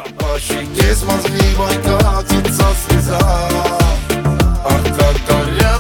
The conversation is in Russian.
По щеке смазливой катится слеза. Ах, как горят